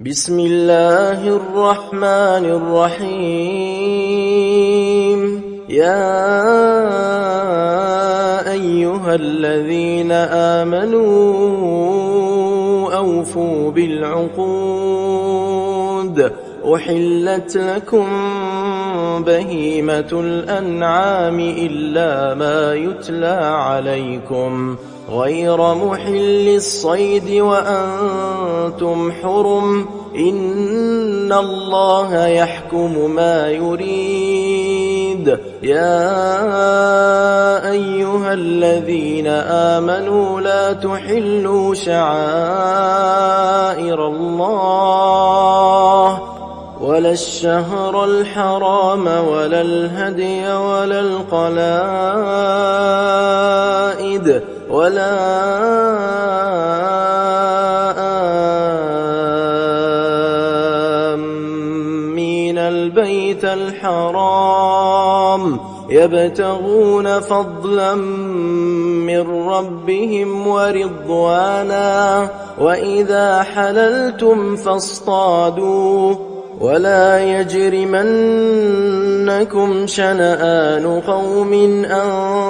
بسم الله الرحمن الرحيم. يا أيها الذين آمنوا أوفوا بالعقود. أحلت لكم بهيمة الأنعام إلا ما يتلى عليكم غير محل الصيد وأنتم حرم. إن الله يحكم ما يريد. يا أيها الذين آمنوا لا تحلوا شعائر الله ولا الشهر الحرام ولا الهدي ولا القلائد ولا آمين البيت الحرام يبتغون فضلا من ربهم ورضوانا. وإذا حللتم فاصطادوا ولا يجرمنكم شنآن قوم أن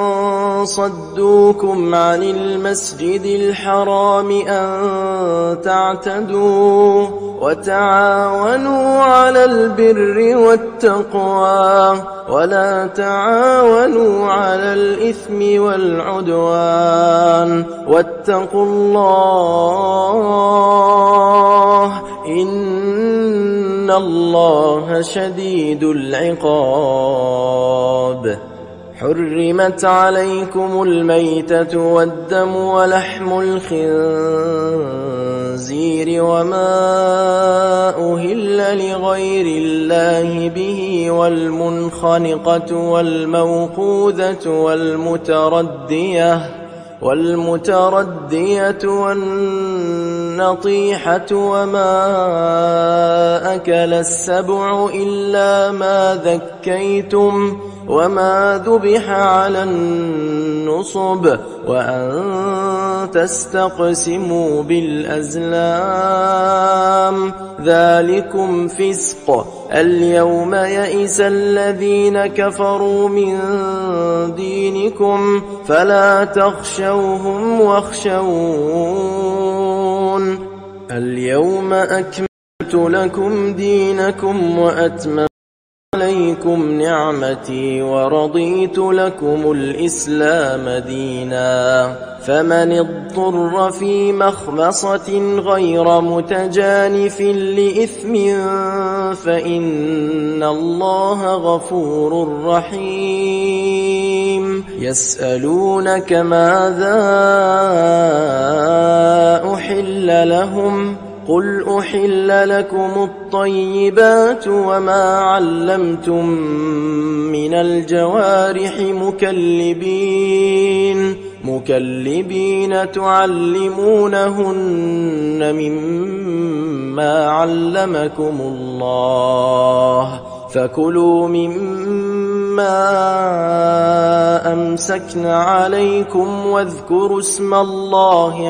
صدوكم عن المسجد الحرام أن تعتدوا. وتعاونوا على البر والتقوى ولا تعاونوا على الإثم والعدوان. واتقوا الله إن الله شديد العقاب. حرمت عليكم الميتة والدم ولحم الخنزير وما أهل لغير الله به والمنخنقة والموقوذة والمتردية والنطيحة وما أكل السبع إلا ما ذكيتم وما ذبح على النصب وأن تستقسموا بالأزلام ذلكم فسق. اليوم يئس الذين كفروا من دينكم فلا تخشوهم واخشون. اليوم أكملت لكم دينكم وأتممت عليكم نعمتي ورضيت لكم الإسلام دينا. فمن اضطر في مخمصة غير متجانف لإثم فإن الله غفور رحيم. يسألونك ماذا أحل لهم قل أحل لكم الطيبات وما علمتم من الجوارح مكلبين تعلمونهن مما علمكم الله. فكلوا مما أمسكن عليكم واذكروا اسم الله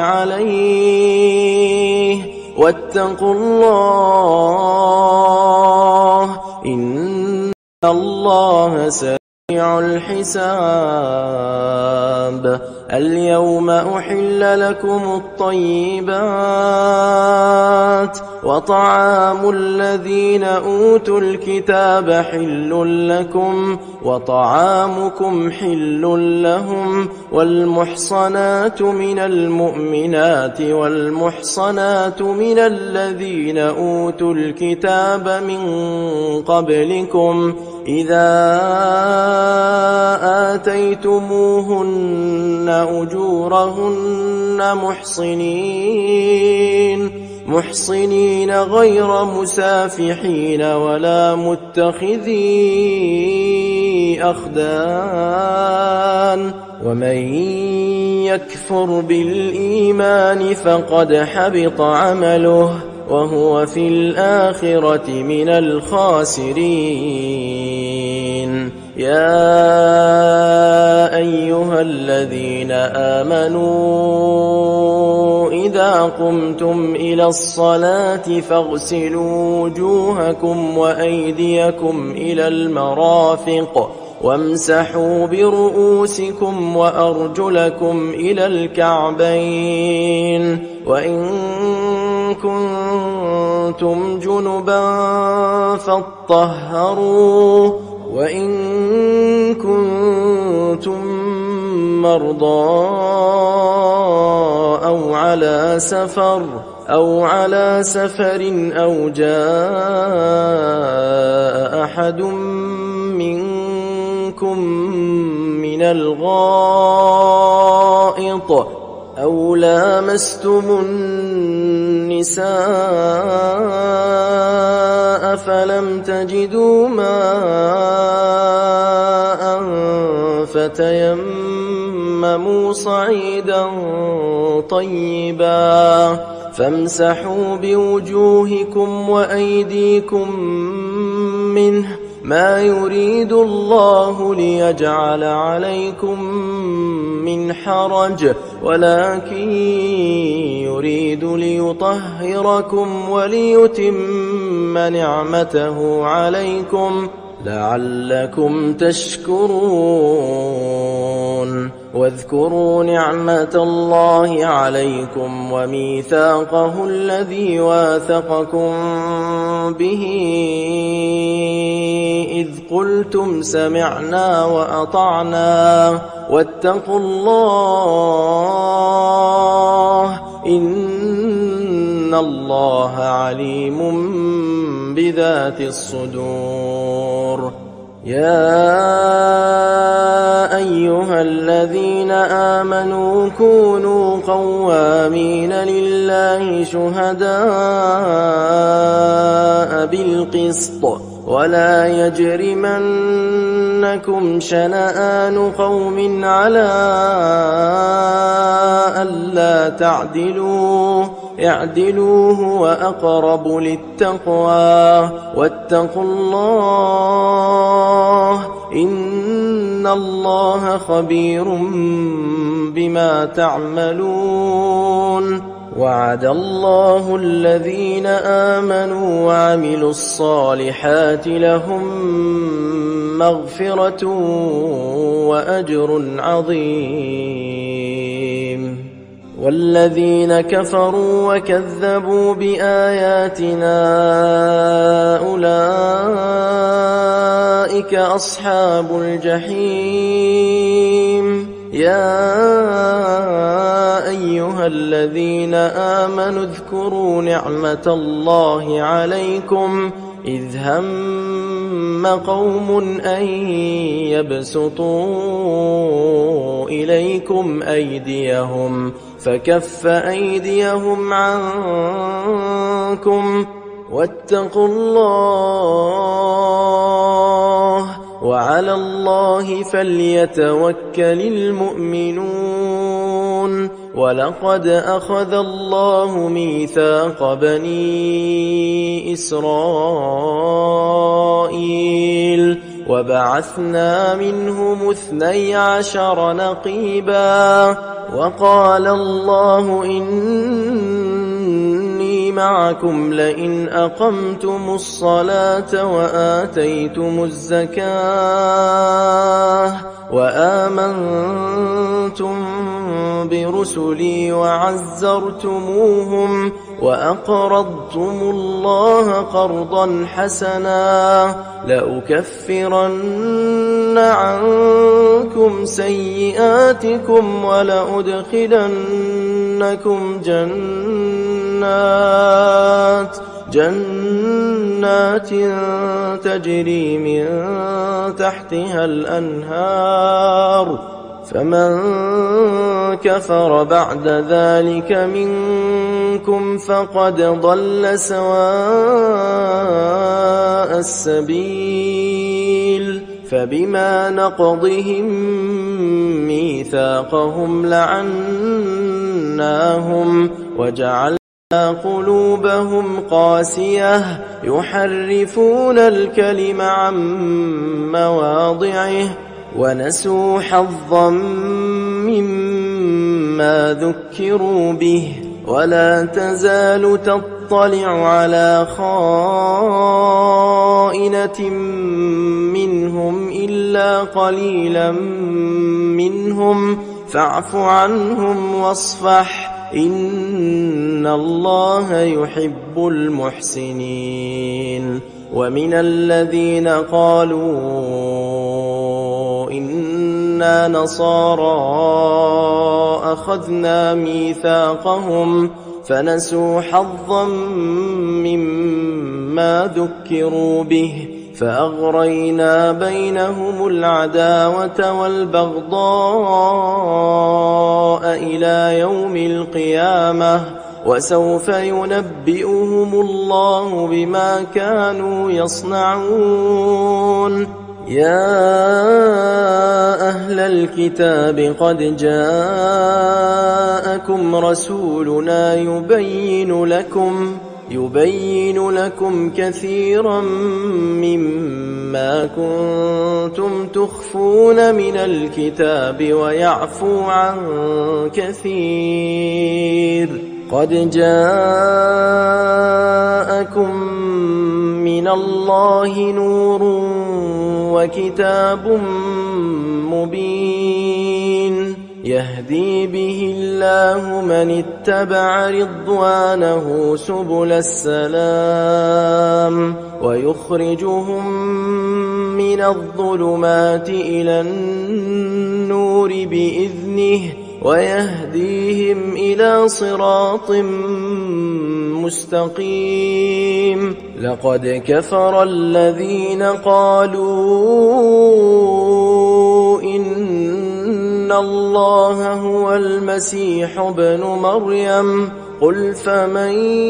عليه واتقوا الله إن الله سريع الحساب. اليوم أحل لكم الطيبات وطعام الذين أوتوا الكتاب حل لكم وطعامكم حل لهم. والمحصنات من المؤمنات والمحصنات من الذين أوتوا الكتاب من قبلكم إذا آتيتموهن أجورهن محصنين غير مسافحين ولا متخذي أخدان. ومن يكفر بالإيمان فقد حبط عمله وهو في الآخرة من الخاسرين. يا أيها الذين آمنوا إذا قمتم إلى الصلاة فاغسلوا وجوهكم وأيديكم إلى المرافق وامسحوا برؤوسكم وأرجلكم إلى الكعبين وإن كنتم جنبا فاطهروا وإن كنتم مرضى أو على سفر أو جاء أحد منكم من الغائط أو لامستم النساء فلم تجدوا ماء فتيمموا صعيدا طيبا فامسحوا بوجوهكم وأيديكم منه ما يريد الله ليجعل عليكم من حرج ولكن يريد ليطهركم وليتم نعمته عليكم لعلكم تشكرون واذكروا نعمة الله عليكم وميثاقه الذي واثقكم به إذ قلتم سمعنا وأطعنا واتقوا الله إن الله عليم بذات الصدور يا أيها الذين آمنوا كونوا قوامين لله شهداء بالقسط ولا يجرمنكم شنآن قوم على ألا تعدلوا اعدلوا هو أقرب للتقوى واتقوا الله إن الله خبير بما تعملون وعد الله الذين آمنوا وعملوا الصالحات لهم مغفرة وأجر عظيم والذين كفروا وكذبوا بآياتنا أولئك أصحاب الجحيم يا أيها الذين آمنوا اذكروا نعمة الله عليكم إذ هم قوم أن يبسطوا إليكم أيديهم فكف أيديهم عنكم واتقوا الله وعلى الله فليتوكل المؤمنون ولقد أخذ الله ميثاق بني إسرائيل وبعثنا منهم 12 نقيبا وقال الله إني معكم لئن أقمتم الصلاة وآتيتم الزكاة وآمنتم برسلي وعزرتموهم وأقرضتم الله قرضا حسنا لأكفرن عنكم سيئاتكم ولأدخلنكم جنات تجري من تحتها الأنهار فمن كفر بعد ذلك منكم فقد ضل سواء السبيل فبما نقضهم ميثاقهم لعناهم وجعلنا قلوبهم قاسية يحرفون الكلم عن مواضعه ونسوا حظا مما ذكروا به ولا تزال تطلع على خائنة منهم إلا قليلا منهم فاعف عنهم واصفح إن الله يحب المحسنين. ومن الذين قالوا إنا نصارى أخذنا ميثاقهم فنسوا حظا مما ذكروا به فأغرينا بينهم العداوة والبغضاء إلى يوم القيامة وسوف ينبئهم الله بما كانوا يصنعون. يا أهل الكتاب قد جاءكم رسولنا يبين لكم كثيرا مما كنتم تخفون من الكتاب ويعفو عن كثير. قد جاءكم من الله نور وكتاب مبين يهدي به الله من اتبع رضوانه سبل السلام ويخرجهم من الظلمات إلى النور بإذنه ويهديهم إلى صراط مستقيم. لقد كفر الذين قالوا إن الله هو المسيح ابن مريم قل فمن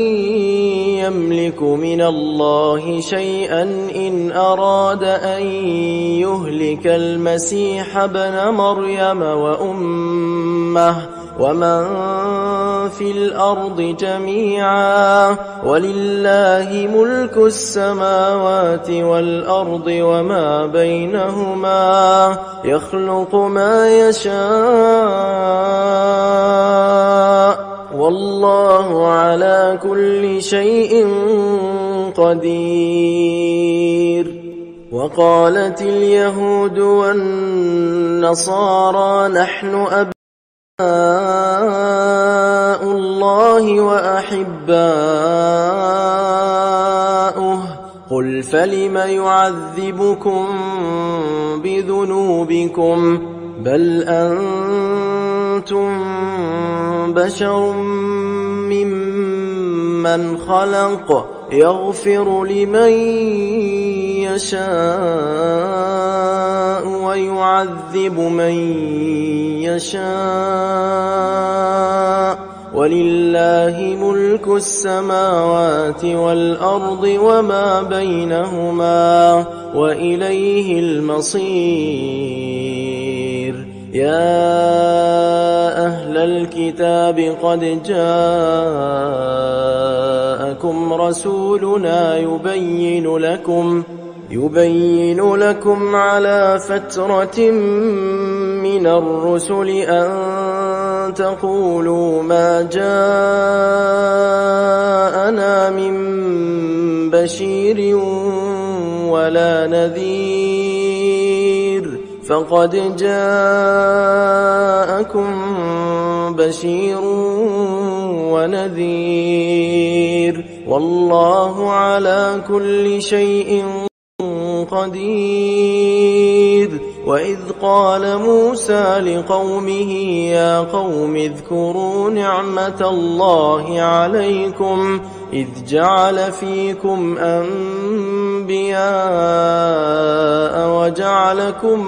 يملك من الله شيئا إن أراد أن يهلك المسيح ابن مريم وأمه ومن في الأرض جميعا ولله ملك السماوات والأرض وما بينهما يخلق ما يشاء والله على كل شيء قدير. وقالت اليهود والنصارى نحن أبناء الله وأحباؤه قل فلم يعذبكم بذنوبكم بل أنتم بشر ممن خلق يغفر لمن يشاء ويعذب من يشاء ولله ملك السماوات والأرض وما بينهما وإليه المصير. يا أهل الكتاب قد جاءكم رسولنا يبين لكم على فترة من الرسل أن تقولوا ما جاءنا من بشير ولا نذير فقد جاءكم بشير ونذير والله على كل شيء قدير. وإذ قال موسى لقومه يا قوم اذكروا نعمة الله عليكم إذ جعل فيكم أنبياء وجعلكم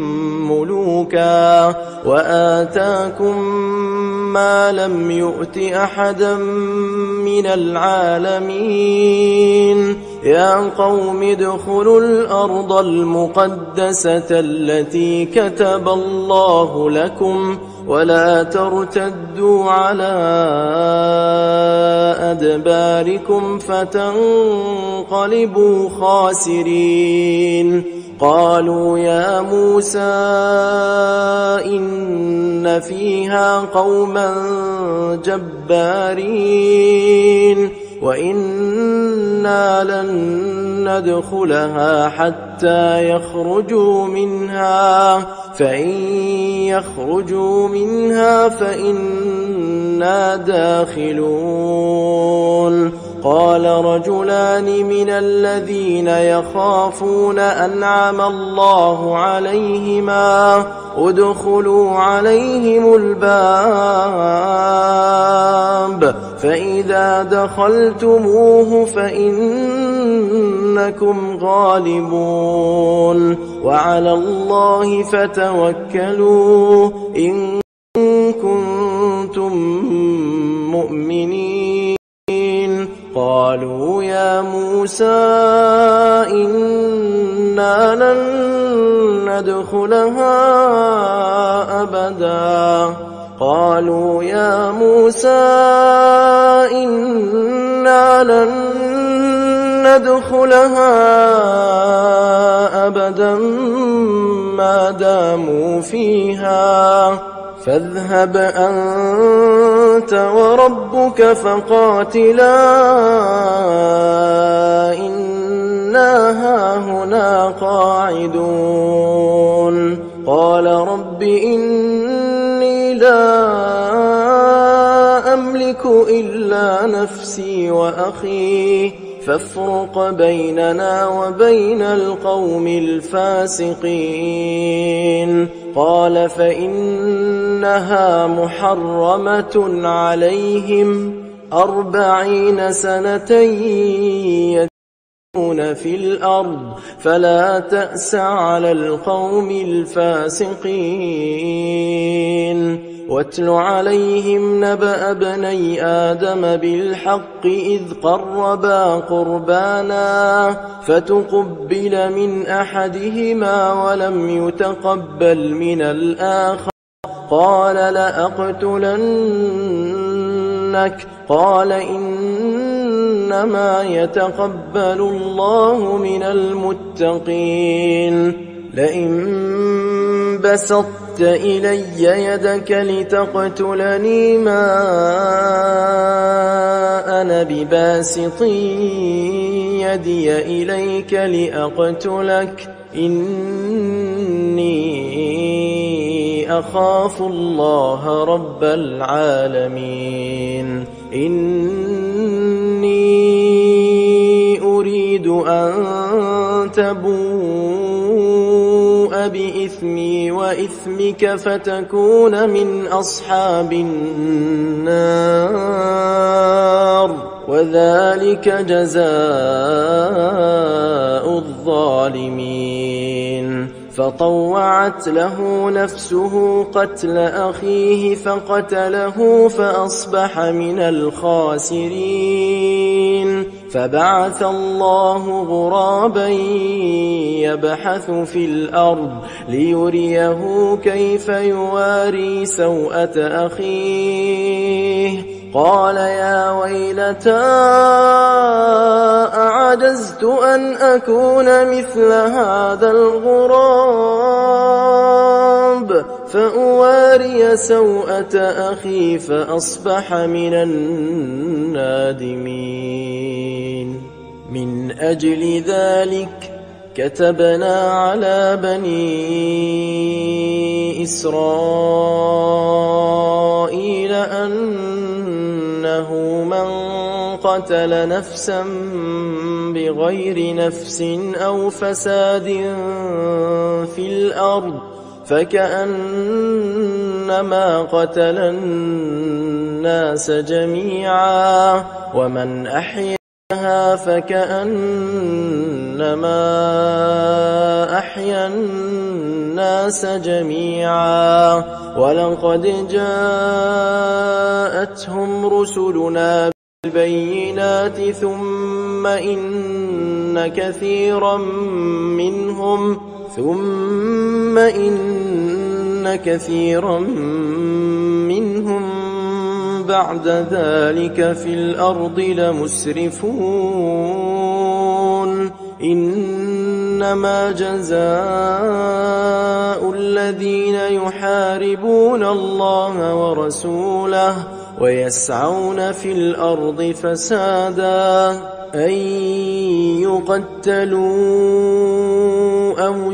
ملوكا وآتاكم ما لم يؤت أحدا من العالمين يا قوم ادخلوا الأرض المقدسة التي كتب الله لكم ولا ترتدوا على أدباركم فتنقلبوا خاسرين. قالوا يا موسى إن فيها قوما جبارين وإنا لن ندخلها حتى يخرجوا منها فإن يخرجوا منها فإنا داخلون. قال رجلان من الذين يخافون أنعم الله عليهما ادخلوا عليهم الباب فإذا دخلتموه فإنكم غالبون وعلى الله فتوكلوا إن كنتم مؤمنين. قالوا يا موسى إنا لن ندخلها أبدا. قالوا يا موسى إنا لن ندخلها أبدا ما داموا فيها فاذهب أنت وربك فقاتلا إنا هاهنا قاعدون. قال رب إني لا أملك إلا نفسي وأخي فافرق بيننا وبين القوم الفاسقين. قال فإنها محرمة عليهم 40 سنة يتيهون في الأرض فلا تأس على القوم الفاسقين. واتل عليهم نبأ ابني آدم بالحق إذ قربا قربانا فتقبل من أحدهما ولم يتقبل من الآخر قال لأقتلنك. قال إنما يتقبل الله من المتقين. لئن بسطت إلي يدك لتقتلني ما أنا بباسط يدي إليك لأقتلك إني أخاف الله رب العالمين. إني أريد أن تبوء بإثمي وإثمك فتكون من أصحاب النار وذلك جزاء الظالمين. فطوعت له نفسه قتل أخيه فقتله فأصبح من الخاسرين. فبعث الله غرابا يبحث في الأرض ليريه كيف يواري سوءة أخيه. قال يا ويلتى أعجزت أن أكون مثل هذا الغراب فأواري سوءة أخي فأصبح من النادمين. من أجل ذلك كتبنا على بني إسرائيل أنه من قتل نفسا بغير نفس أو فساد في الأرض فكأنما قتل الناس جميعا ومن أحياها فكأنما أحيا الناس جميعا. ولقد جاءتهم رسلنا بالبينات ثم ثم إن كثيرا منهم بعد ذلك في الأرض لمسرفون إنما جزاء الذين يحاربون الله ورسوله ويسعون في الأرض فسادا أن يقتلوا أو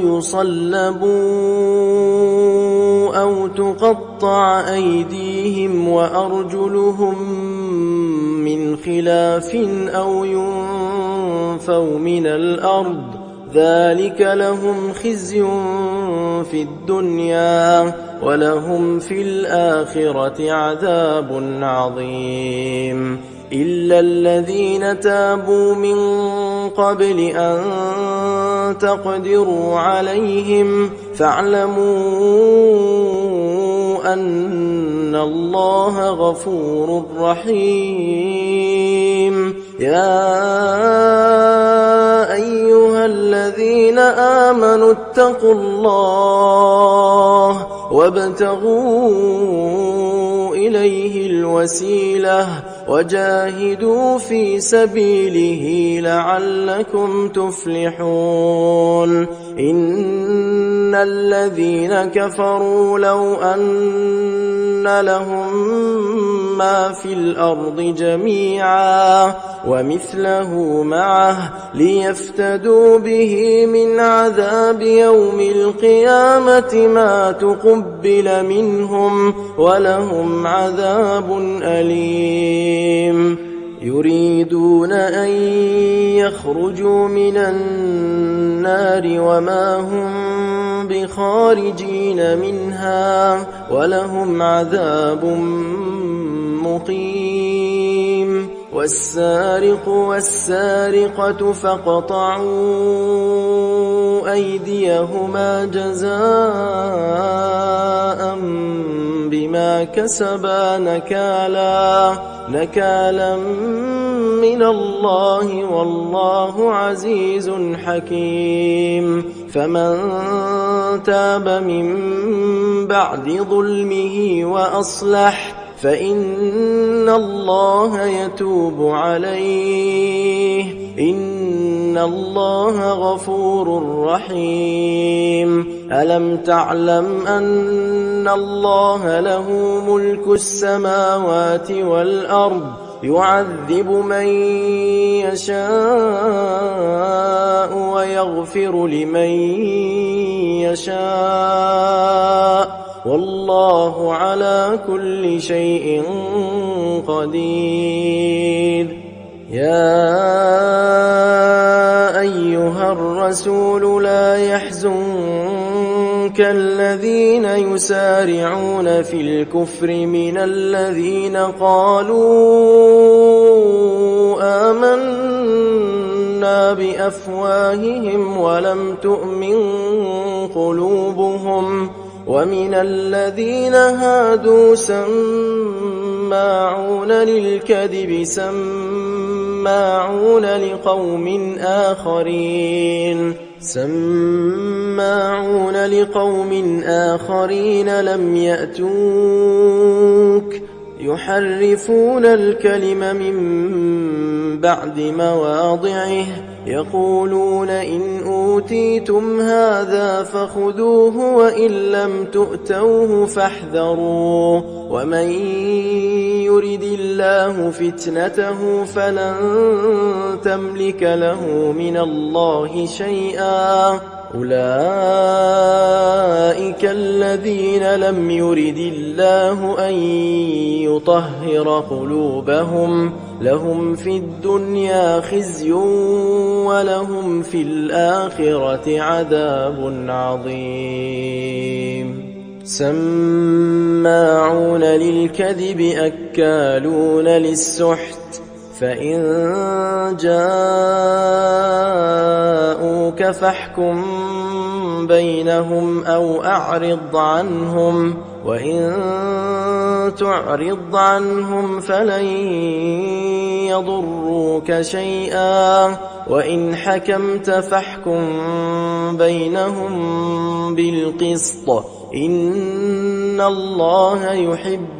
يصلبوا أو تقطع أيديهم وأرجلهم من خلاف أو ينفوا من الأرض ذلك لهم خزي في الدنيا ولهم في الآخرة عذاب عظيم إلا الذين تابوا من قبل أن تقدروا عليهم فاعلموا أن الله غفور رحيم يا أيها الذين آمنوا اتقوا الله وابتغوا إليه الوسيلة وجاهدوا في سبيله لعلكم تفلحون إن الذين كفروا لو أن لهم ما في الأرض جميعا ومثله معه ليفتدوا به من عذاب يوم القيامة ما تقبل منهم ولهم عذاب أليم يريدون أن يخرجوا من النار وما هم بخارجين منها ولهم عذاب مقيم والسارق والسارقة فاقطعوا أيديهما جزاء بما كسبا نكالا من الله والله عزيز حكيم فمن تاب من بعد ظلمه وأصلح فإن الله يتوب عليه إن الله غفور رحيم ألم تعلم أن الله له ملك السماوات والأرض يعذب من يشاء ويغفر لمن يشاء والله على كل شيء قدير يا أيها الرسول لا يحزنك الذين يسارعون في الكفر من الذين قالوا آمنا بأفواههم ولم تؤمن قلوبهم ومن الذين هادوا سماعون للكذب سماعون لقوم آخرين لم يأتوك يحرفون الكلم من بعد مواضعه يقولون إن أوتيتم هذا فخذوه وإن لم تؤتوه فاحذروا ومن يرد الله فتنته فلن تملك له من الله شيئا أولئك الذين لم يرد الله أن يطهر قلوبهم لهم في الدنيا خزي ولهم في الآخرة عذاب عظيم سماعون للكذب أكالون للسحت فإن جاءوك فاحكم بينهم أو أعرض عنهم وإن تعرض عنهم فلن يضروك شيئا وإن حكمت فاحكم بينهم بالقسط إن الله يحب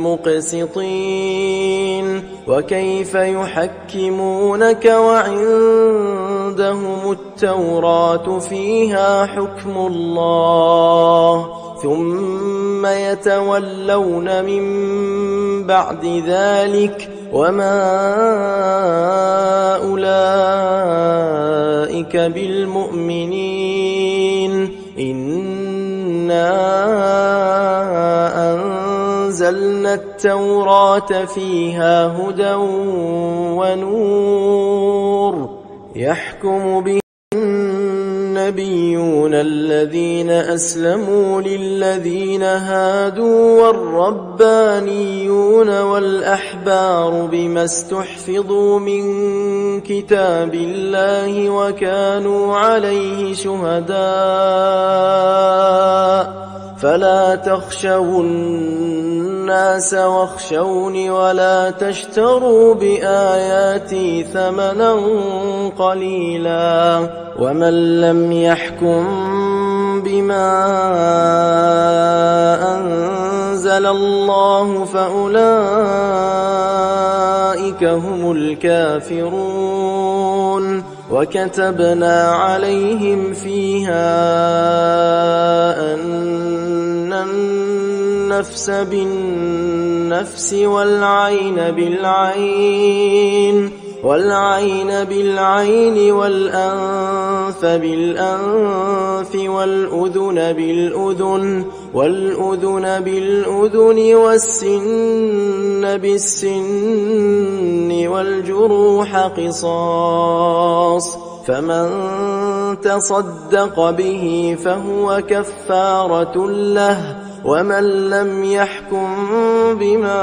المقسطين وكيف يحكمونك وعندهم التوراة فيها حكم الله ثم يتولون من بعد ذلك وما أولئك بالمؤمنين إنا أنزلنا التوراة فيها هدى ونور يحكم به النبيون الذين أسلموا للذين هادوا والربانيون والأحبار بما استحفظوا من كتاب الله وكانوا عليه شهداء فلا تخشوا الناس واخشوني ولا تشتروا بآياتي ثمنا قليلا ومن لم يحكم بما أنزل الله فأولئك هم الكافرون وكتبنا عليهم فيها أن النفس بالنفس والعين بالعين والأنف بالأنف والأذن بالأذن والسن بالسن والجروح قصاص فمن تصدق به فهو كفارة له ومن لم يحكم بما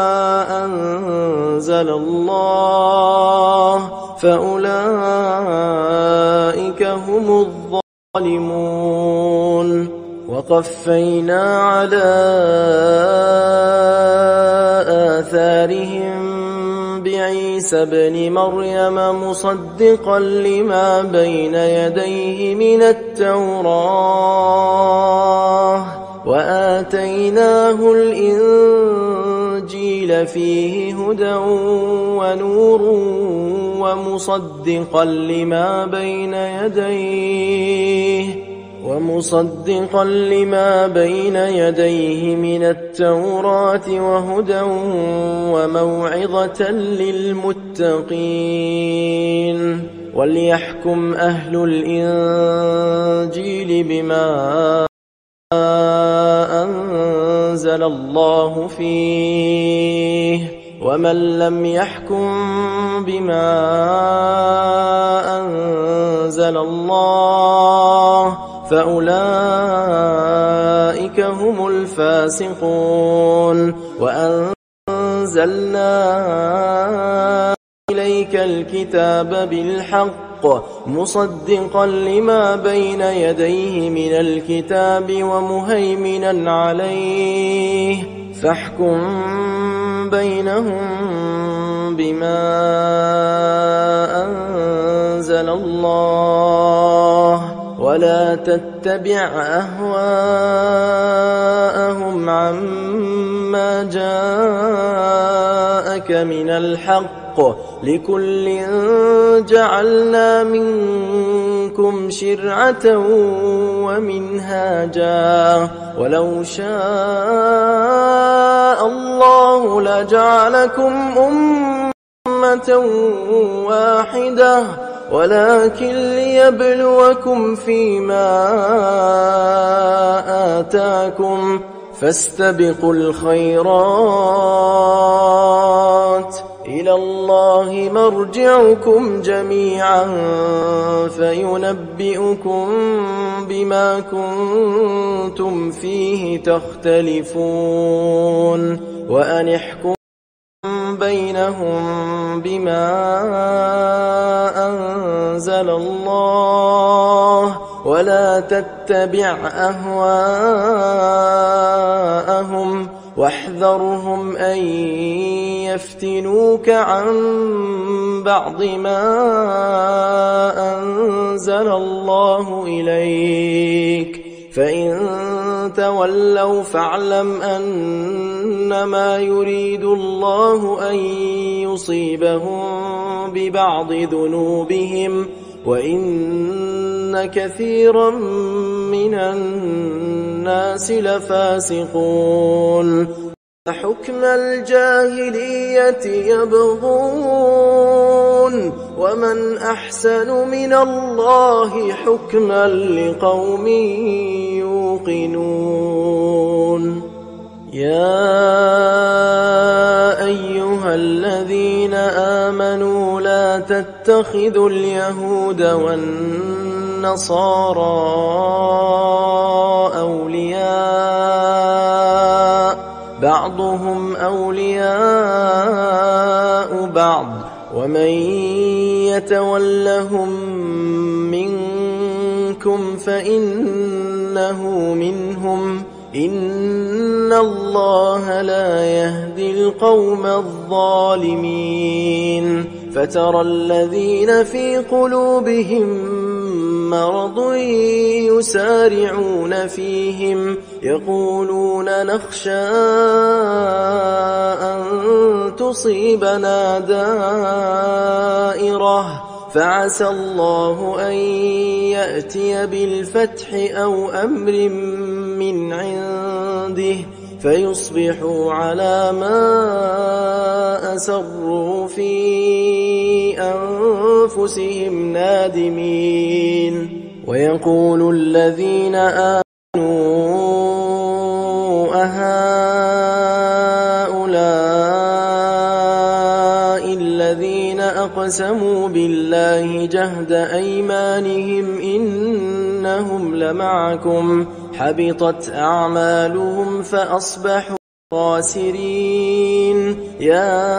أنزل الله فأولئك هم الظالمون وقفينا على آثارهم بعيسى ابن مريم مصدقا لما بين يديه من التوراة وآتيناه الإنجيل فيه هدى ونور ومصدقا لما بين يديه من التوراة وهدى وموعظة للمتقين وليحكم أهل الإنجيل بما أنزل الله فيه ومن لم يحكم بما أنزل الله فأولئك هم الفاسقون وأنزلنا إليك الكتاب بالحق مصدقا لما بين يديه من الكتاب ومهيمنا عليه فاحكم بينهم بما أنزل الله ولا تتبع أهواءهم عما جاءك من الحق لكل جعلنا منكم شرعة ومنهاجا ولو شاء الله لجعلكم أمة واحدة ولكن ليبلوكم فيما آتاكم فاستبقوا الخيرات إلى الله مرجعكم جميعا فينبئكم بما كنتم فيه تختلفون وأن احكم بينهم بما أنزل الله ولا تتبعوا تتبع أهواءهم واحذرهم أن يفتنوك عن بعض ما أنزل الله إليك، فإن تولوا فاعلم أنما يريد الله أن يصيبهم ببعض ذنوبهم وإن كثيرا من الناس لفاسقون. حكم الجاهلية يبغون ومن أحسن من الله حكما لقوم يوقنون. يا أيها الذين آمنوا لا تتخذوا اليهود والنصارى أولياء بعضهم أولياء بعض ومن يتولهم منكم فإنه منهم إن الله لا يهدي القوم الظالمين. فترى الذين في قلوبهم مرض يسارعون فيهم يقولون نخشى أن تصيبنا دائرة فعسى الله أن يأتي بالفتح أو أمر من عنده فيصبحوا على ما أسروا في أنفسهم نادمين. ويقول الذين آمنوا أهؤلاء الذين أقسموا بالله جهد أيمانهم إنهم لمعكم حبطت أعمالهم فأصبحوا خاسرين. يا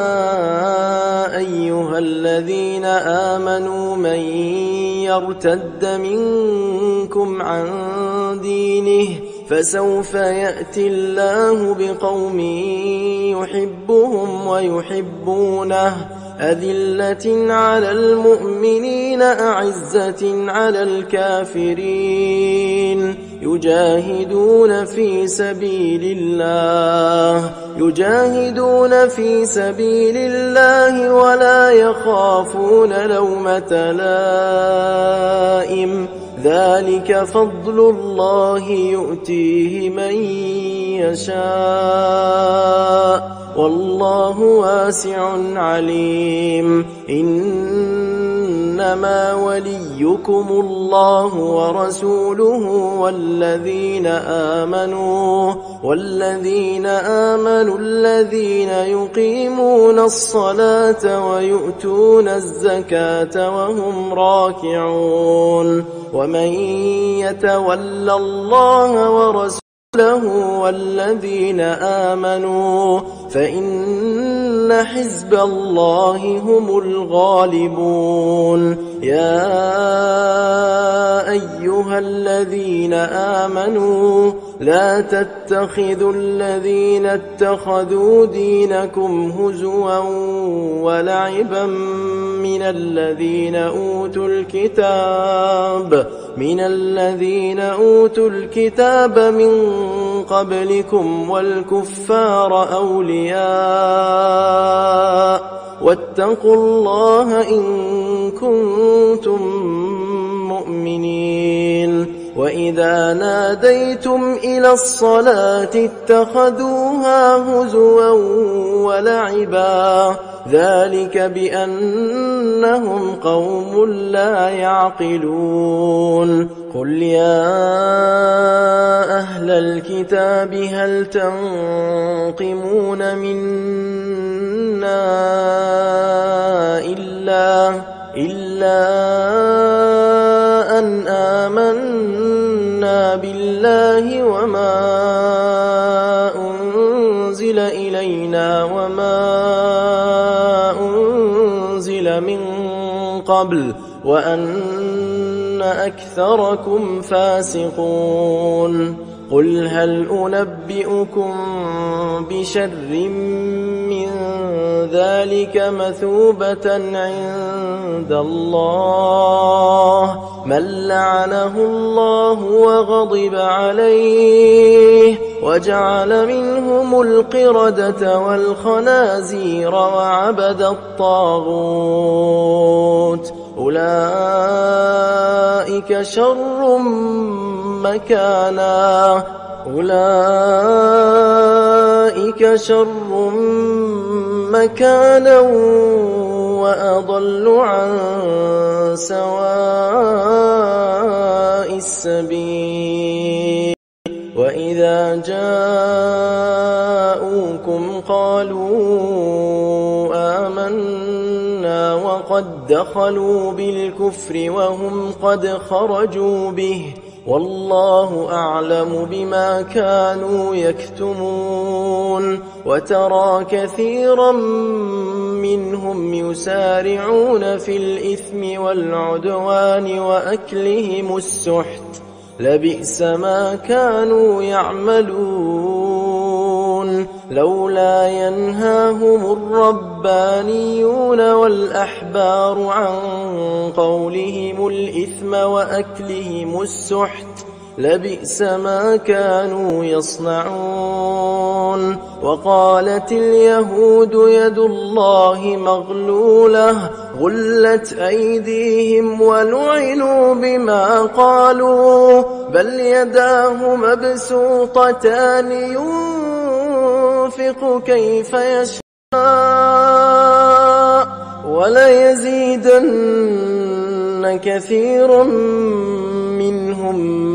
أيها الذين آمنوا من يرتد منكم عن دينه فسوف يأتي الله بقوم يحبهم ويحبونه أذلة على المؤمنين أعزة على الكافرين يجاهدون في سبيل الله ولا يخافون لومة لائم ذلك فضل الله يؤتيه من يشاء والله واسع عليم. إنما وليكم الله ورسوله والذين آمنوا الذين يقيمون الصلاة ويؤتون الزكاة وهم راكعون. ومن يتول الله ورسوله والذين آمنوا فإن حزب الله هم الغالبون. يا أيها الذين آمنوا لا تتخذوا الذين اتخذوا دينكم هزوا ولعبا من الذين أوتوا الكتاب من قبلكم والكفار أولياء واتقوا الله إن كنتم مؤمنين. وإذا ناديتم إلى الصلاة اتخذوها هزوا ولعبا ذلك بأنهم قوم لا يعقلون. قل يا أهل الكتاب هل تنقمون منا إلا أن آمنا بالله وما أنزل إلينا وما أنزل من قبل وأن أكثركم فاسقون قل هل أنبئكم بشر من ذلك مثوبة عند الله من لعنه الله وغضب عليه وجعل منهم القردة والخنازير وعبد الطاغوت أولئك شر مكانا وأضل عن سواء السبيل وإذا جاءوكم قالوا آمنا وقد دخلوا بالكفر وهم قد خرجوا به والله أعلم بما كانوا يكتمون وترى كثيرا منهم يسارعون في الإثم والعدوان وأكلهم السحت لبئس ما كانوا يعملون لولا ينهاهم الربانيون والأحبار عن قولهم الإثم وأكلهم السحت لبئس ما كانوا يصنعون وقالت اليهود يد الله مغلولة غلت أيديهم ولعنوا بما قالوا بل يداه مبسوطتان ينفق كيف يشاء وليزيدن كثيرا منهم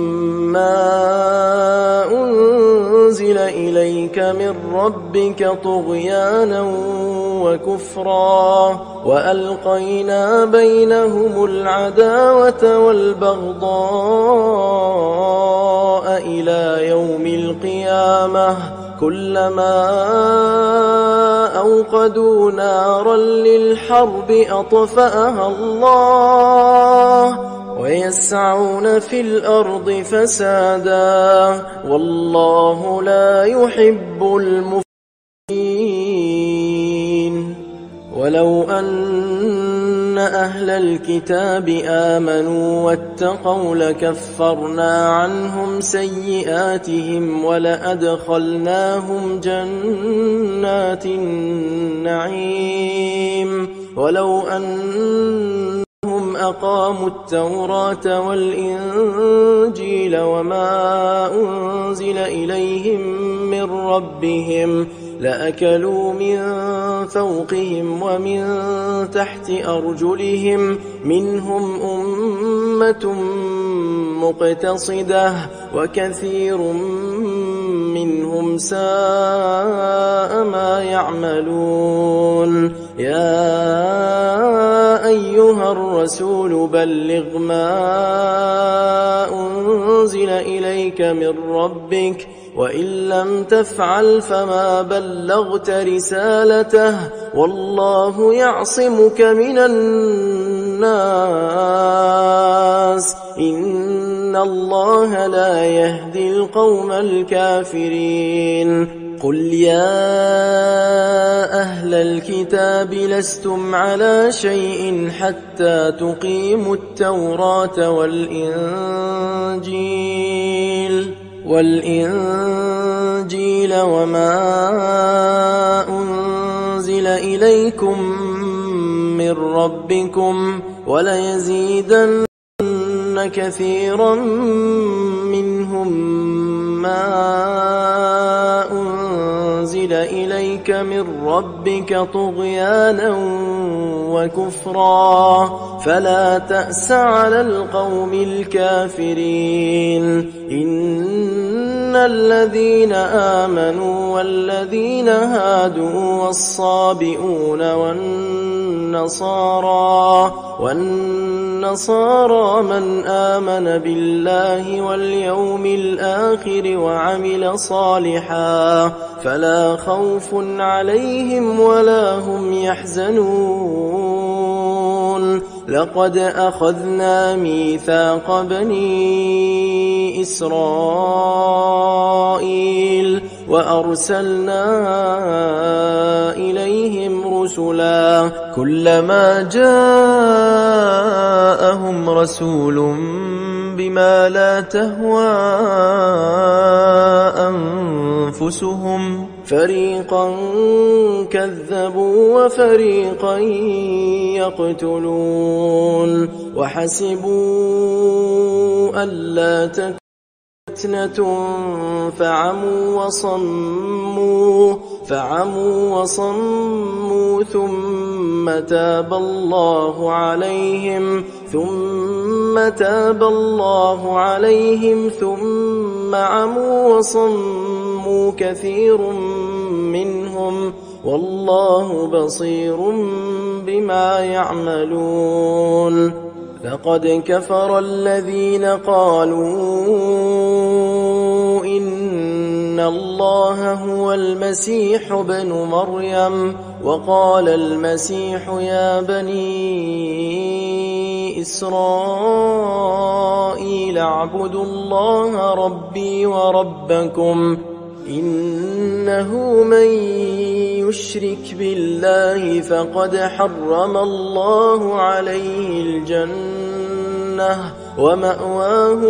ما أنزل إليك من ربك طغيانا وكفرا وألقينا بينهم العداوة والبغضاء إلى يوم القيامة كلما أوقدوا نارا للحرب أطفأها الله ويسعون في الأرض فسادا والله لا يحب المفسدين ولو أن أهل الكتاب آمنوا واتقوا لكفرنا عنهم سيئاتهم ولأدخلناهم جنات النعيم ولو أنهم أقاموا التوراة والإنجيل وما أنزل إليهم من ربهم لأكلوا من فوقهم ومن تحت أرجلهم منهم أمة مقتصدة وكثير منهم ساء ما يعملون يا أيها الرسول بلغ ما أنزل إليك من ربك وإن لم تفعل فما بلغت رسالته والله يعصمك من الناس إن الله لا يهدي القوم الكافرين قل يا أهل الكتاب لستم على شيء حتى تقيموا التوراة والإنجيل وما أنزل إليكم من ربكم وليزيدن كثيرا منهم ما أنزل إليك من ربك طغيانا وكفرا فلا تأس على القوم الكافرين إن الذين آمنوا والذين هادوا والصابئون والنصارى من آمن بالله واليوم الآخر وعمل صالحا فلا خوف عليهم ولا هم يحزنون لقد أخذنا ميثاق بني إسرائيل وأرسلنا إليهم رسلا كلما جاءهم رسول بما لا تهوى أنفسهم فريقا كذبوا وفريقا يقتلون وحسبوا ألا تكون فتنة فعموا وصموا ثم تاب الله عليهم ثم عموا وصموا كثير منهم والله بصير بما يعملون لقد كفر الذين قالوا إن الله هو المسيح ابن مريم وقال المسيح يا بني إسرائيل اعبدوا الله ربي وربكم إنه من يشرك بالله فقد حرم الله عليه الجنة ومأواه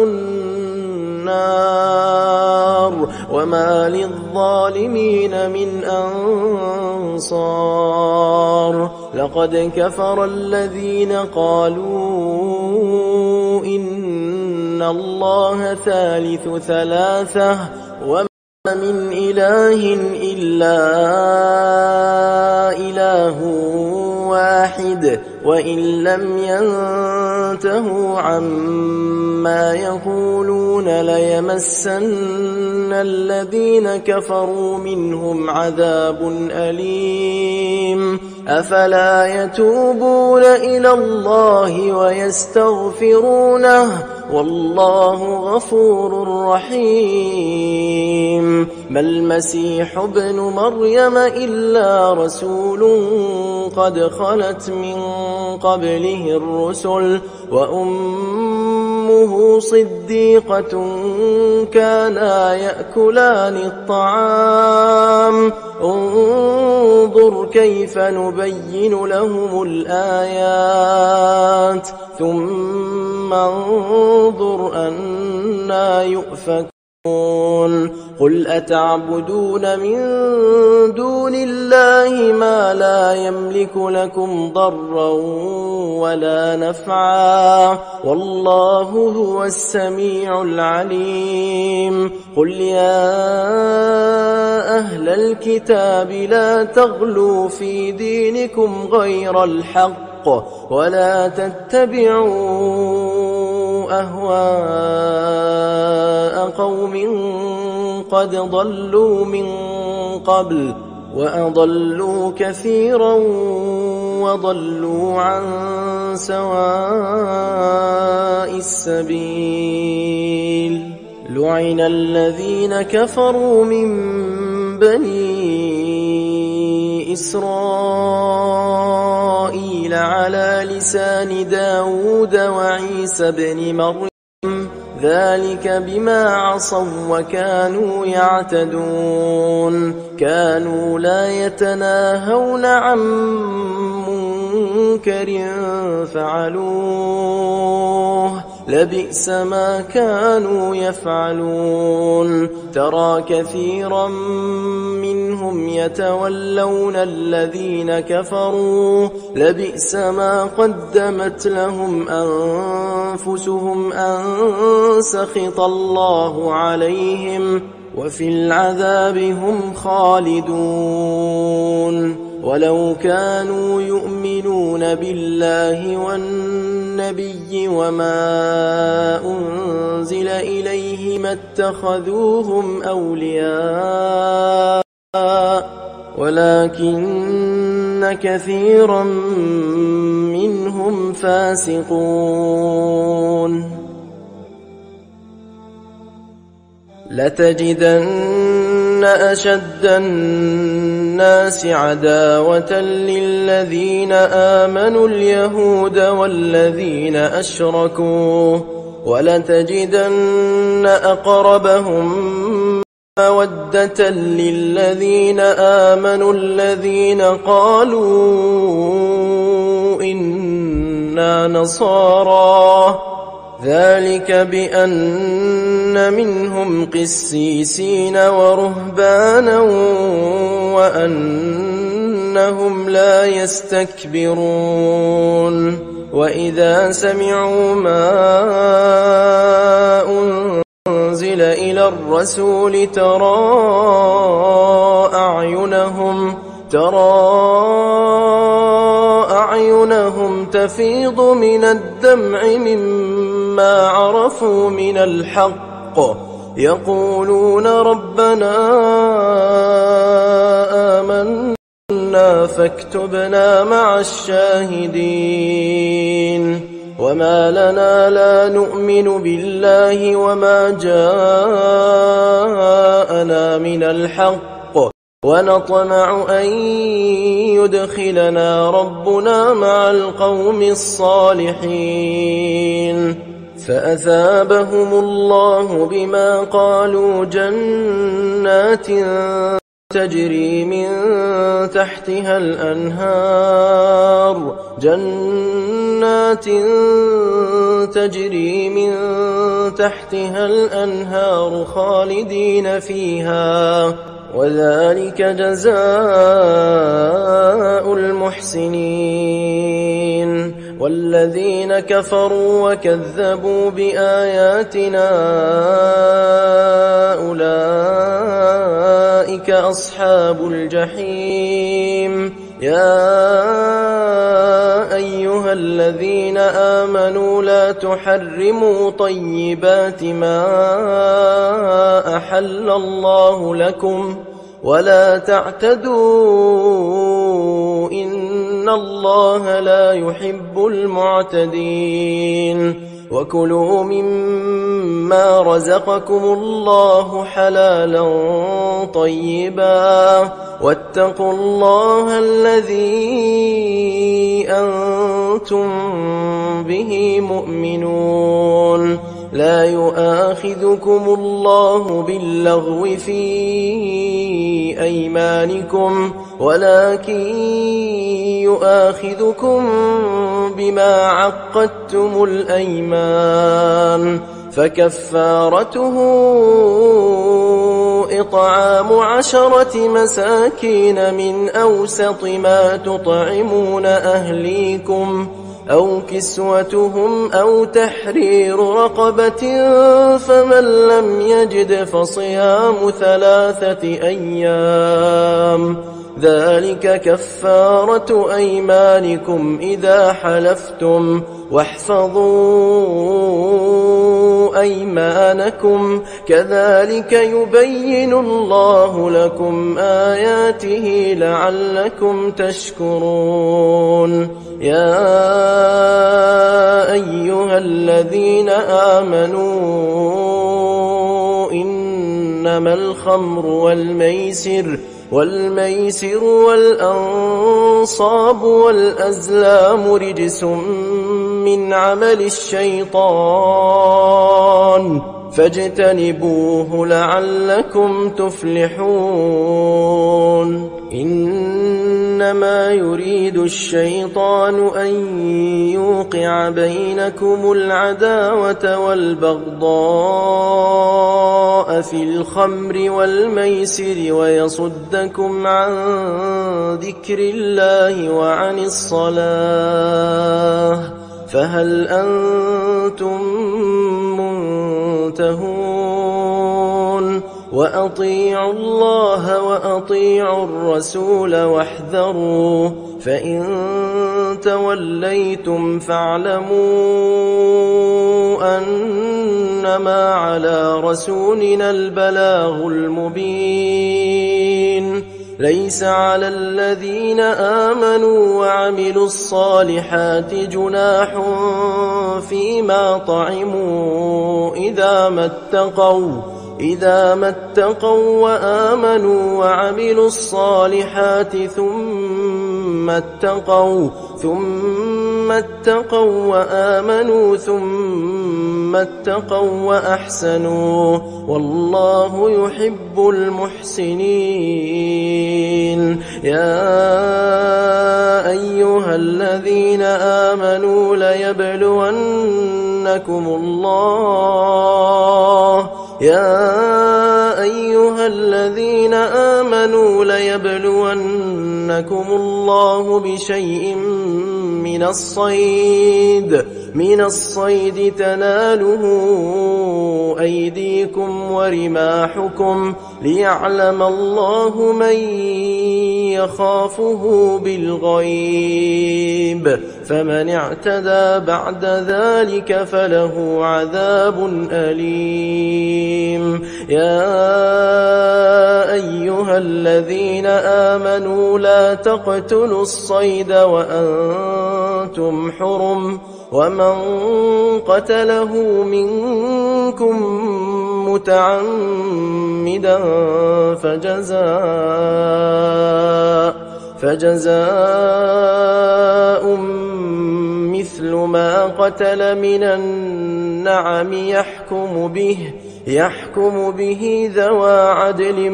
النار وما للظالمين من أنصار لقد كفر الذين قالوا إن الله ثالث ثلاثة وما من إله إلا إله واحد وإن لم ينتهوا عما يقولون ليمسن الذين كفروا منهم عذاب أليم أفلا يتوبون إلى الله ويستغفرونه والله غفور رحيم ما المسيح ابن مريم إلا رسول قد خلت من قبله الرسل وأمه صديقة كانا يأكلان الطعام انظر كيف نبين لهم الآيات ثم انظر أنا يؤفكون قل أتعبدون من دون الله ما لا يملك لكم ضرا ولا نفعا والله هو السميع العليم قل يا أهل الكتاب لا تغلوا في دينكم غير الحق ولا تتبعوا أهواء قوم قد ضلوا من قبل وأضلوا كثيرا وضلوا عن سواء السبيل لعن الذين كفروا من بني إسرائيل على لسان داود وعيسى بن مريم ذلك بما عصوا وكانوا يعتدون كانوا لا يتناهون عن منكر فعلوه لبئس ما كانوا يفعلون ترى كثيرا منهم يتولون الذين كفروا لبئس ما قدمت لهم أنفسهم أن سخط الله عليهم وفي العذاب هم خالدون ولو كانوا يؤمنون بالله والنبي وما أنزل إليه ما اتخذوهم أولياء ولكن كثيرا منهم فاسقون لتجدن أشد الناس عداوة للذين آمنوا اليهود والذين أشركوا ولتجدن أقربهم مودة للذين آمنوا الذين قالوا إنا نصارى ذلك بأن منهم قسيسين ورهبانا وأنهم لا يستكبرون وإذا سمعوا ما أنزل إلى الرسول ترى أعينهم تفيض من الدمع مما عرفوا من الحق يقولون ربنا آمنا فاكتبنا مع الشاهدين وما لنا لا نؤمن بالله وما جاءنا من الحق ونطمع أن يدخلنا ربنا مع القوم الصالحين فأثابهم الله بما قالوا جنات تجري من تحتها الأنهار خالدين فيها وذلك جزاء المحسنين والذين كفروا وكذبوا بآياتنا أولئك أصحاب الجحيم يا أيها الذين آمنوا لا تحرموا طيبات ما أحل الله لكم ولا تعتدوا إن الله لا يحب المعتدين وكلوا مما رزقكم الله حلالا طيبا واتقوا الله الذي أنتم به مؤمنون لا يؤاخذكم الله باللغو في أيمانكم ولكن يؤاخذكم بما عقدتم الأيمان فكفارته إطعام 10 مساكين من أوسط ما تطعمون أهليكم أو كسوتهم أو تحرير رقبة فمن لم يجد فصيام 3 أيام ذلك كفارة أيمانكم إذا حلفتم واحفظوا أيمانكم كذلك يبين الله لكم آياته لعلكم تشكرون يا أيها الذين آمنوا إنما الخمر والميسر والأنصاب والأزلام رجس من عمل الشيطان فاجتنبوه لعلكم تفلحون إنما يريد الشيطان أن يوقع بينكم العداوة والبغضاء في الخمر والميسر ويصدكم عن ذكر الله وعن الصلاة فهل أنتم منتهون وأطيعوا الله وأطيعوا الرسول واحذروا فإن توليتم فاعلموا أنما على رسولنا البلاغ المبين ليس على الذين آمنوا وعملوا الصالحات جناح فيما طعموا إذا ما اتقوا إذا ما اتقوا وآمنوا وعملوا الصالحات ثم اتقوا وآمنوا ثم اتقوا وأحسنوا والله يحب المحسنين. يا أيها الذين آمنوا ليبلونكم الله بشيء من الصيد تناله أيديكم ورماحكم ليعلم الله من يخافه بالغيب فمن اعتدى بعد ذلك فله عذاب أليم. يا أيها الذين آمنوا لا تقتلوا الصيد وأنتم حرم ومن قتله منكم متعمدا فجزاء مثل ما قتل من النعم يحكم به ذوى عدل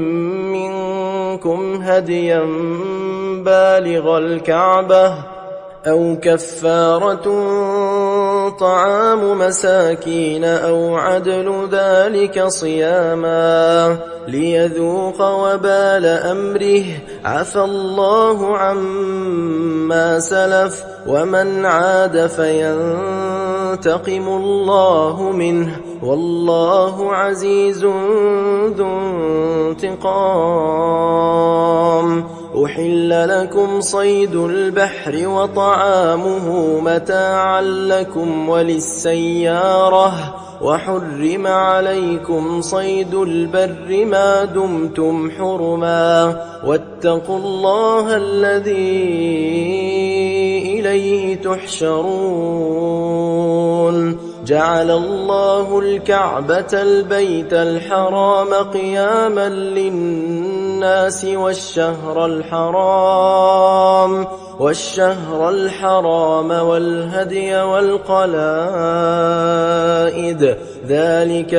منكم هديا بالغ الكعبة أو كفارة طعام مساكين أو عدل ذلك صياما ليذوق وبال أمره عفى الله عما سلف ومن عاد فينتقم الله منه والله عزيز ذو انتقام. أحل لكم صيد البحر وطعامه متاعا لكم وللسيارة وحرم عليكم صيد البر ما دمتم حرما واتقوا الله الذي إليه تحشرون. جعل الله الكعبة البيت الحرام قياما للناس والشهر الحرام والهدي والقلائد ذلك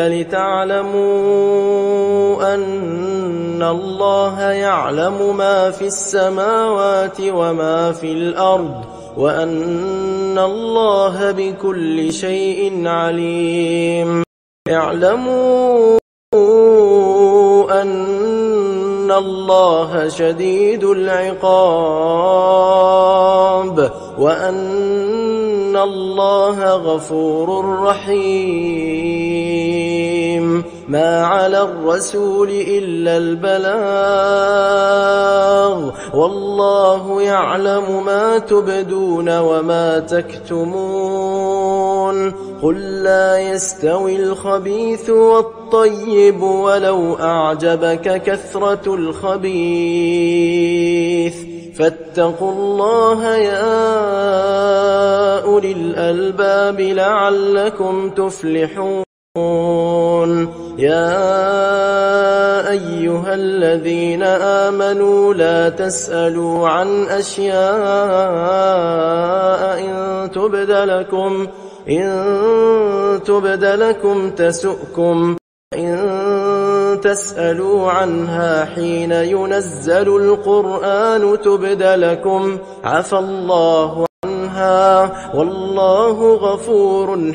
لتعلموا أن الله يعلم ما في السماوات وما في الأرض وأن الله بكل شيء عليم. اعلموا أن الله شديد العقاب وأن الله غفور رحيم. ما على الرسول إلا البلاغ والله يعلم ما تبدون وما تكتمون. قل لا يستوي الخبيث والطيب ولو أعجبك كثرة الخبيث فاتقوا الله يا أولي الألباب لعلكم تفلحون. يا أيها الذين آمنوا لا تسألوا عن أشياء إن تبد لكم تسؤكم إن تسألوا عنها حين ينزل القرآن تبد لكم عفى الله عنها والله غفور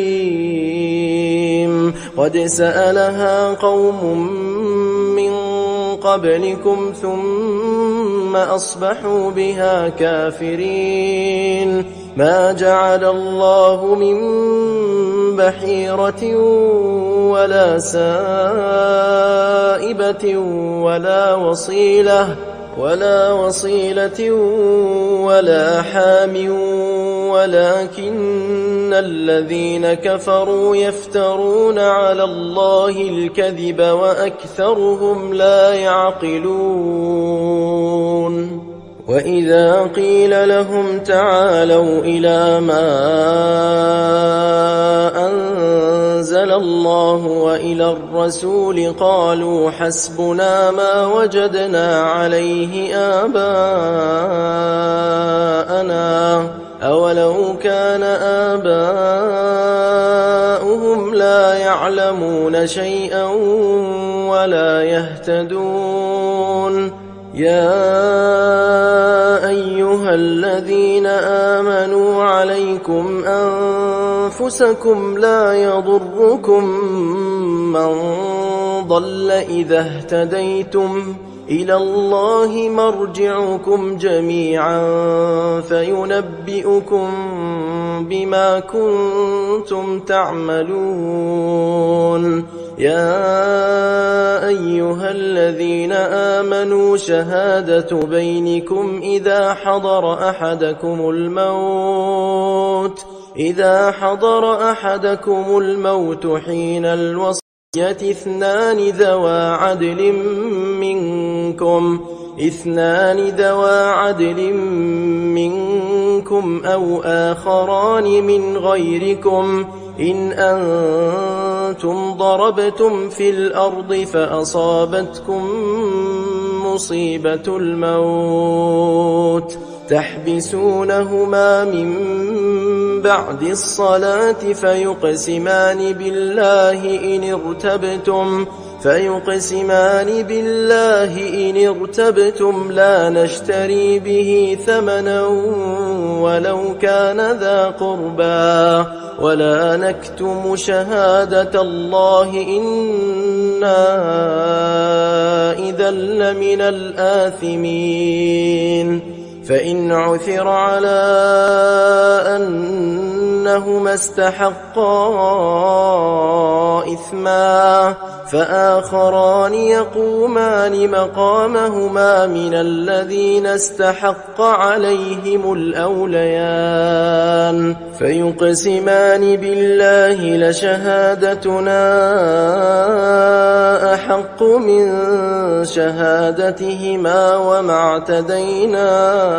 حليم. قد سألها قوم من قبلكم ثم أصبحوا بها كافرين. ما جعل الله من بحيرة ولا سائبة ولا وصيلة ولا حام ولكن الذين كفروا يفترون على الله الكذب وأكثرهم لا يعقلون. وإذا قيل لهم تعالوا إلى ما أنزل الله وإلى الرسول قالوا حسبنا ما وجدنا عليه آباءنا أولو كان آباؤهم لا يعلمون شيئا ولا يهتدون يا أيها الذين آمنوا عليكم أنفسكم لا يضركم من ضل إذا اهتديتم إلى الله مرجعكم جميعا فينبئكم بما كنتم تعملون يا أيها الذين آمنوا شهادة بينكم إذا حضر أحدكم الموت حين الوصية اثنان ذوا عدل منكم أو آخران من غيركم إن أنتم ضربتم في الأرض فأصابتكم مصيبة الموت تحبسونهما من بعد الصلاة فيقسمان بالله إن ارتبتم لا نشتري به ثمنا ولو كان ذا قربى ولا نكتم شهادة الله إنا إذا لمن الآثمين فإن عثر على أنهما استحقا إثما فآخران يقومان مقامهما من الذين استحق عليهم الأوليان فيقسمان بالله لشهادتنا أحق من شهادتهما وما اعتدينا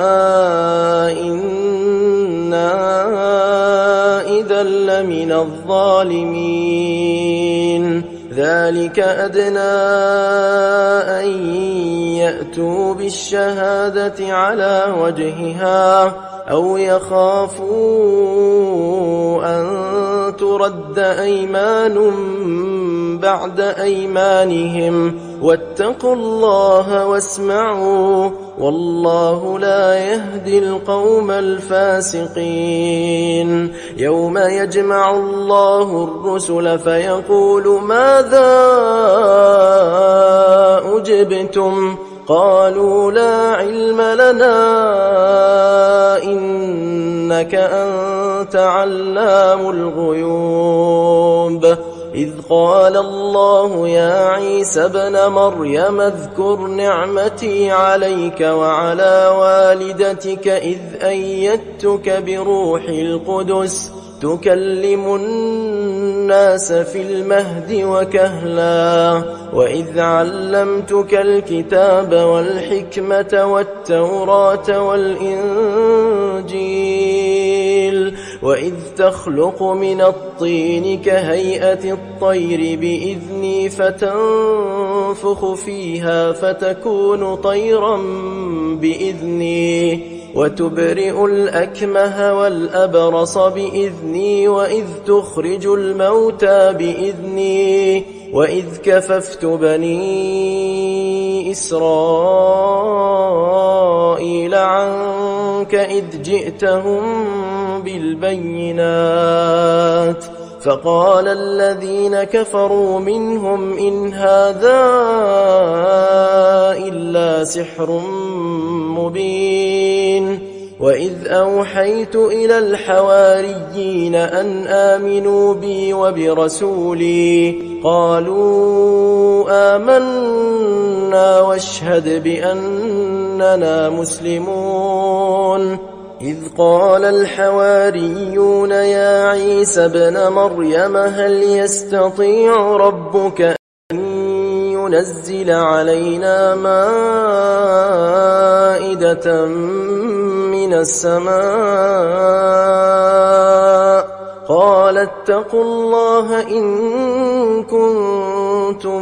إنا إذا لمن الظالمين ذلك أدنى أن يأتوا بالشهادة على وجهها أو يخافوا أن ترد أيمان بعد أيمانهم واتقوا الله واسمعوا والله لا يهدي القوم الفاسقين يوم يجمع الله الرسل فيقول ماذا أجبتم قالوا لا علم لنا إنك أنت علام الغيوب إذ قال الله يا عيسى ابن مريم اذكر نعمتي عليك وعلى والدتك إذ أيدتك بروح القدس تكلم الناس في المهد وكهلا وإذ علمتك الكتاب والحكمة والتوراة والإنجيل وإذ تخلق من الطين كهيئة الطير بإذني فتنفخ فيها فتكون طيرا بإذني وتبرئ الأكمه والأبرص بإذني وإذ تخرج الموتى بإذني وإذ كففت بني إسرائيل عنك إذ جئتهم بالبينات فقال الذين كفروا منهم إن هذا إلا سحر مبين وإذ أوحيت إلى الحواريين أن آمنوا بي وبرسولي قالوا آمنا واشهد بأننا مسلمون إذ قال الحواريون يا عيسى ابن مريم هل يستطيع ربك أن ينزل علينا مائدة مائدة من السماء قال اتقوا الله إن كنتم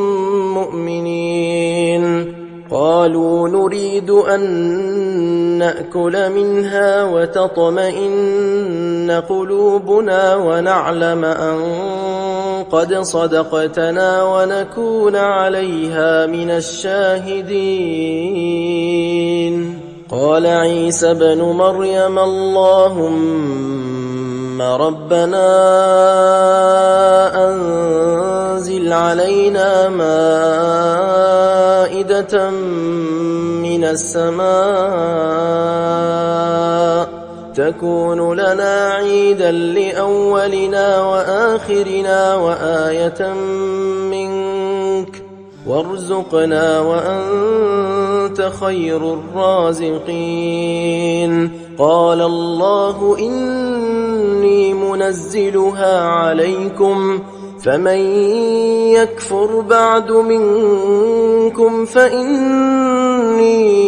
مؤمنين قالوا نريد أن نأكل منها وتطمئن قلوبنا ونعلم أن قد صدقتنا ونكون عليها من الشاهدين قال عيسى ابن مريم اللهم ربنا أنزل علينا مائدة من السماء تكون لنا عيدا لأولنا وآخرنا وآية منك وارزقنا وأنت خير الرازقين قال الله إني منزلها عليكم فمن يكفر بعد منكم فإني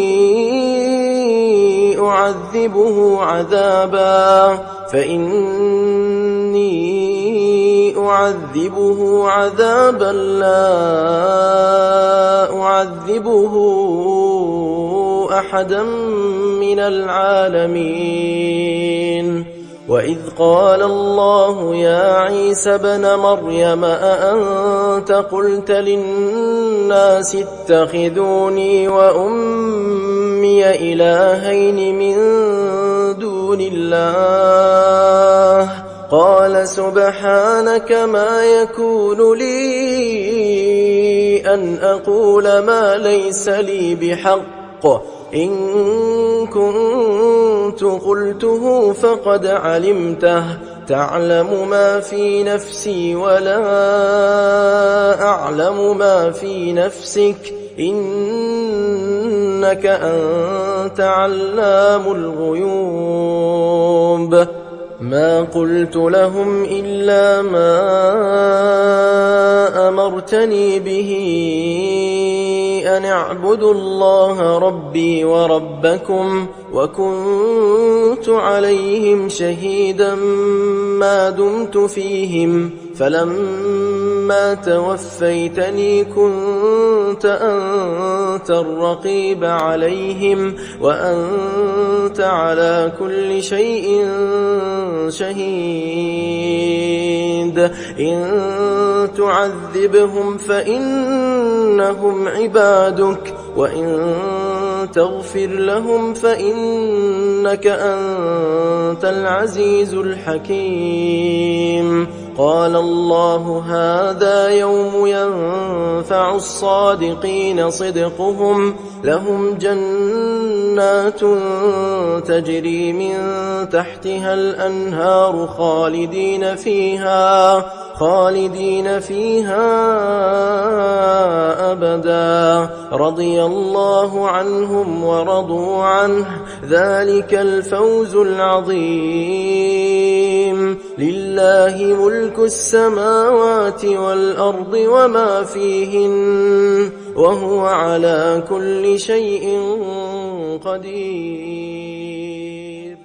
أعذبه عذابا لا أعذبه أحدا من العالمين وإذ قال الله يا عيسى ابن مريم أأنت قلت للناس اتخذوني وأمي إلهين من دون الله قال سبحانك ما يكون لي أن أقول ما ليس لي بحق إن كنت قلته فقد علمته تعلم ما في نفسي ولا أعلم ما في نفسك إنك أنت علام الغيوب ما قلت لهم إلا ما أمرتني به أن اعبدوا الله ربي وربكم وكنت عليهم شهيدا ما دمت فيهم فلما توفيتني كنت أنت الرقيب عليهم وأنت على كل شيء شهيد إن تعذبهم فإنهم عبادك وإن تغفر لهم فإنك أنت العزيز الحكيم قال الله هذا يوم ينفع الصادقين صدقهم لهم جنات تجري من تحتها الأنهار خالدين فيها أبدا رضي الله عنهم ورضوا عنه ذلك الفوز العظيم لله ملك السماوات والأرض وما فيهن وهو على كل شيء قدير